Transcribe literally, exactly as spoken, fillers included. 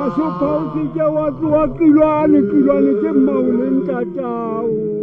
Masopha o se ke wa tloha Qilwane, Qilwane ke mmao le ntatao.